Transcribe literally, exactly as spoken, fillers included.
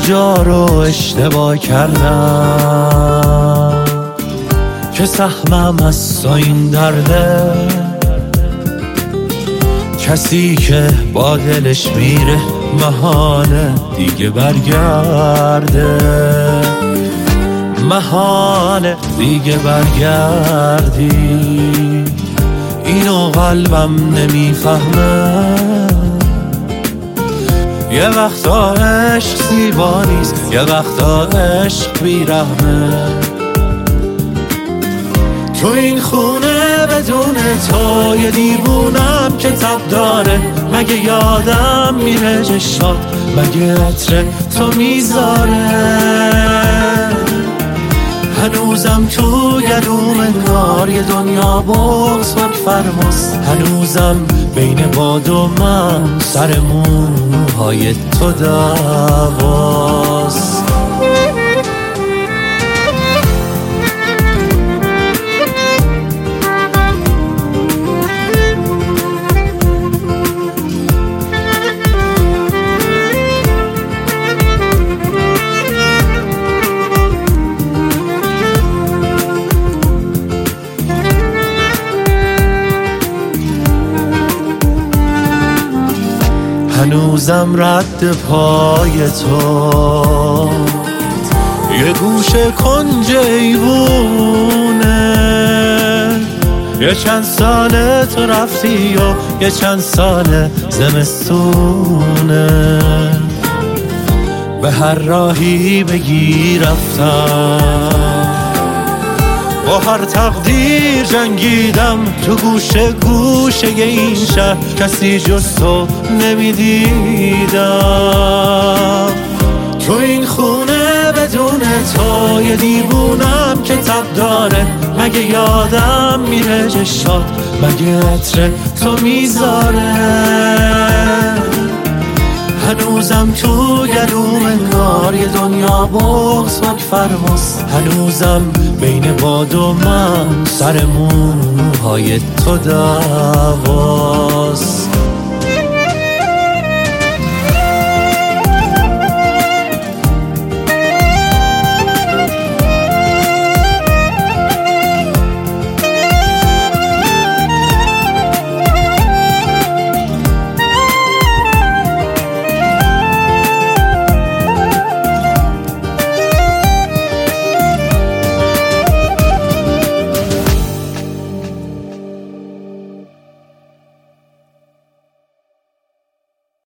کجا رو اشتباه کردم که سهمم از تو این درده. کسی که با دلش میره محاله دیگه برگرده، محاله دیگه برگردی. اینو قلبم نمیفهمه. یه وقتا عشق زیبا نیست، یه وقتا عشق بیرحمه. تو این خونه بدون تو یه دیوونم که تب داره. مگه یادم میره چشات، مگه عطر تو میذاره. هنوزم تو گلوم انگار یه دنیا بغض و فرماس. هنوزم بین باد و من سر موهای تو دعواست. هنوزم رد پای تو یه گوشه کنج ایوونه. یه چند ساله تو رفتی و یه چند ساله زمستونه. به هر راهی بگی رفتم، با هر تقدیر جنگیدم. تو گوشه گوشه این شهر کسی جز تو نمیدیدم. تو این خونه بدون تو یه دیوونم که تب داره. مگه یادم میره چشات، مگه عطر تو میذاره. هنوزم تو گلوم انگار یه دنیا بغض و فرماس. هنوزم بین باد و من سر موهای تو دعوا.